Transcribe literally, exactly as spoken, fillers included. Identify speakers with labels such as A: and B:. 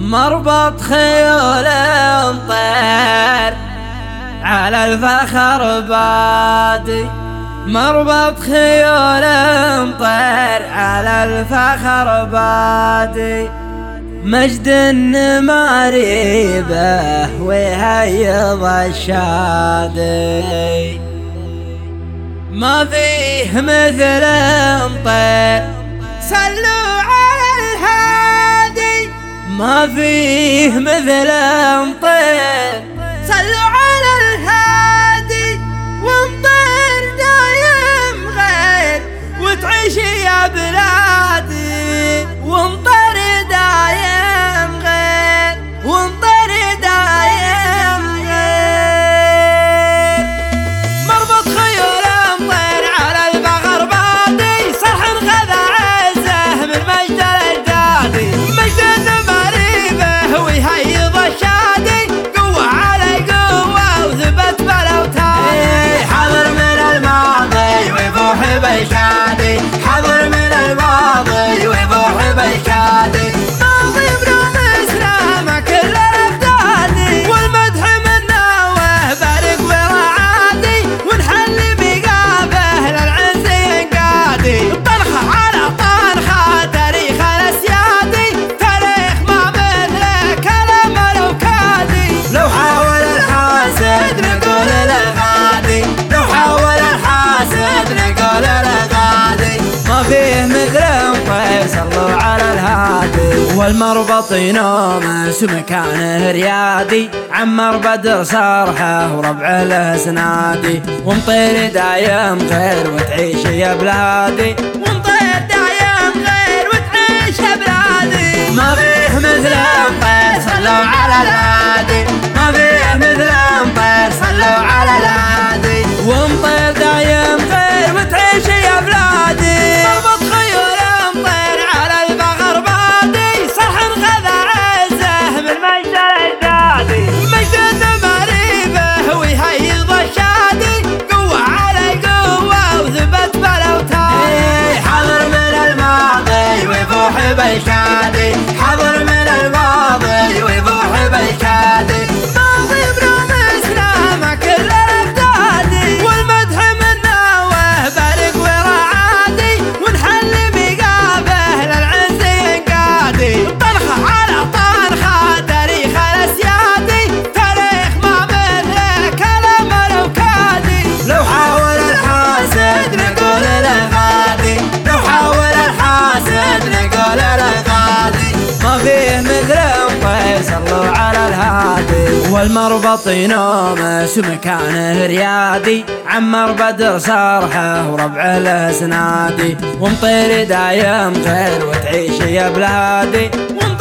A: مربط خيول طير على الفخر بادي، مربط خيول طير على الفخر بادي، مجد مريبه ويهيض الشادي، ما فيه مثل طير صلوا على الهادي، ما فيه مثل طير صلوا على الهادي، وانطير دايم غير وتعيش يا بلادي، وانطير دايم غير وانطير دايم غير، مربط خيول طير على الفخر بادي، صرح غذا عزه من مجد الاجدادي، مجد مريبه ويهيض الشادي، قوه على قوه وثبت بالاوتاد، حضر من الماضي ويفوح بالشادي، حضر من الماضي ويفوح بالشادي، ماضي بروم اسلامه كل الابدادي، والمدح منا وبارك ورعادي، ونحلي بقابه للعز ينقادي، طنخه على طنخه تاريخ الاسيادي، تاريخ ما مثله كلام الاوكادي، لو حاول الحاسد نقول الغادي، لو حاول الحاسد نقول الغادي، ما فيه مثل طير صلوا على الهادي، والمربط ينوم مكانه ريادي، عمر بدر صرحه وربعه له سنادي، ومطير دايم غير وتعيش يا بلادي، ومطير دايم غير وتعيش يا بلادي، ما فيه مثل طير صلوا على الهادي، ما فيه مثل طير صلوا على الهادي، ومطير دايم غير وتعيش يا بلادي، مربط خيول طير على الفخر بادي، صرح غذا عزه من مجد الاجدادي، مجد مريبه ويهيض الشادي، قوه على قوه وثبت بالاوتاد، حضر من الماضي ويفوح بالشادي، حضر من الماضي ويفوح بالشادي، ماضي بروم اسلامه كل الابدادي، والمدح منا وبارك ورعادي، ونحلي بقابه للعز ينقادي، طنخه على طنخه تاريخ الاسيادي، تاريخ ما مثله كلام الاوكادي، لو حاول الحاسد نقول الغادي، لو حاول الحاسد نقول الغادي، ما فيه مثل طير صلوا على الهادي، والمربط ينوم مكانه ريادي، عمر بدر صرحه وربعه له سنادي، ومطير دايم غير وتعيش يا بلادي.